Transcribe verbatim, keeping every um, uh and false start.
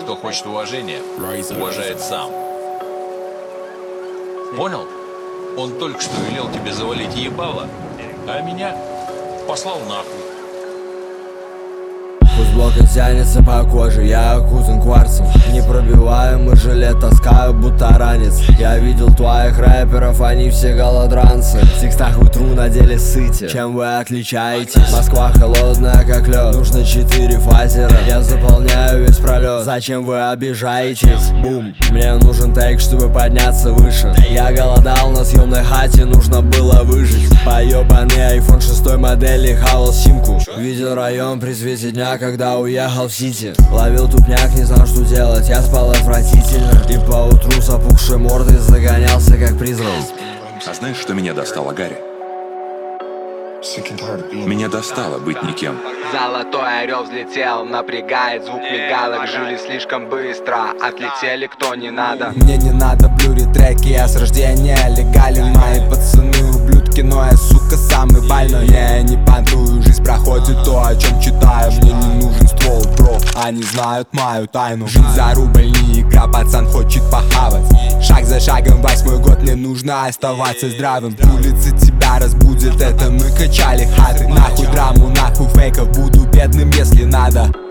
Кто хочет уважения, уважает сам. Понял? Он только что велел тебе завалить ебало, а меня послал нахуй. Пусть блока тянется по коже, я окутан кварцем. Непробиваемый жилет таскаю, будто ранец. Я видел твоих рэперов, они все голодранцы. В текстах вы тру на деле сыте. Чем вы отличаетесь? Москва холодная как лед, нужно четыре фазера. Я заполняю весь пролет. Зачем вы обижаетесь? Бум, мне нужен тейк, чтобы подняться выше. Я голодал на съемной хате, нужно было выжить. Поёбанный айфон шестой модели, хавал симку. Видел район при свете дня, когда уехал в Сити. Ловил тупняк, не знал, что делать, я спал отвратительно. И поутру с опухшей мордой загонялся как призрак. А знаешь, что меня достало, Гарри? Меня достало быть никем. Золотой орел взлетел, напрягает звук мигалок. Жили слишком быстро, отлетели кто не надо. Мне не надо блюри треки, я с рождения легален. Мои пацаны ублюдки, но я, сука, самый больной. Я не понтую, жизнь проходит то, о чем читаю. Мне не нужен ствол, бро, они знают мою тайну. Жизнь за рубль не игра, пацан хочет похавать. Шаг за шагом, восьмой год, мне нужно оставаться здравым. Улица тебя разбудит, это мы качали хаты. Нахуй драму, нахуй фейков, буду бедным, если надо.